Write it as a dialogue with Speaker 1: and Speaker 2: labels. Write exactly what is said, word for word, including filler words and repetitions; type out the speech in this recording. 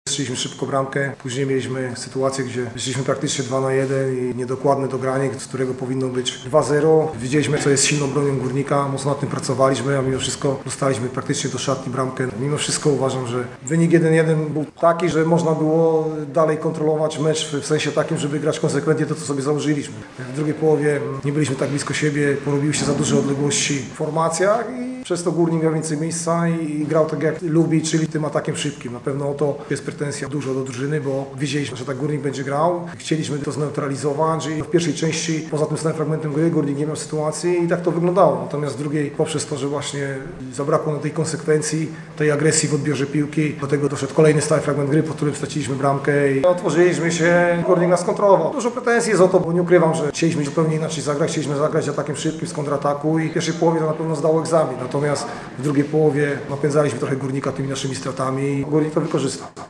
Speaker 1: Strzeliśmy szybko bramkę, później mieliśmy sytuację, gdzie wyszliśmy praktycznie dwa na jeden i niedokładne dogranie, z którego powinno być dwa zero. Widzieliśmy, co jest silną bronią Górnika, mocno nad tym pracowaliśmy, a mimo wszystko dostaliśmy praktycznie do szatni bramkę. Mimo wszystko uważam, że wynik jeden jeden był taki, że można było dalej kontrolować mecz w sensie takim, żeby grać konsekwentnie to, co sobie założyliśmy. W drugiej połowie nie byliśmy tak blisko siebie, porobiły się za duże odległości w formacjach i przez to Górnik miał więcej miejsca i grał tak jak lubi, czyli tym atakiem szybkim. Na pewno o to jest pretensja dużo do drużyny, bo wiedzieliśmy, że tak Górnik będzie grał. Chcieliśmy to zneutralizować i w pierwszej części, poza tym stałym fragmentem gry, Górnik nie miał sytuacji i tak to wyglądało. Natomiast w drugiej, poprzez to, że właśnie zabrakło na tej konsekwencji, tej agresji w odbiorze piłki, do tego doszedł kolejny stały fragment gry, po którym straciliśmy bramkę i otworzyliśmy się, Górnik nas kontrolował. Dużo pretensji jest o to, bo nie ukrywam, że chcieliśmy zupełnie inaczej zagrać, chcieliśmy zagrać atakiem szybkim z kontrataku i w pierwszej połowie to na pewno zdało egzamin. Natomiast w drugiej połowie napędzaliśmy trochę Górnika tymi naszymi stratami i Górnik to wykorzystał.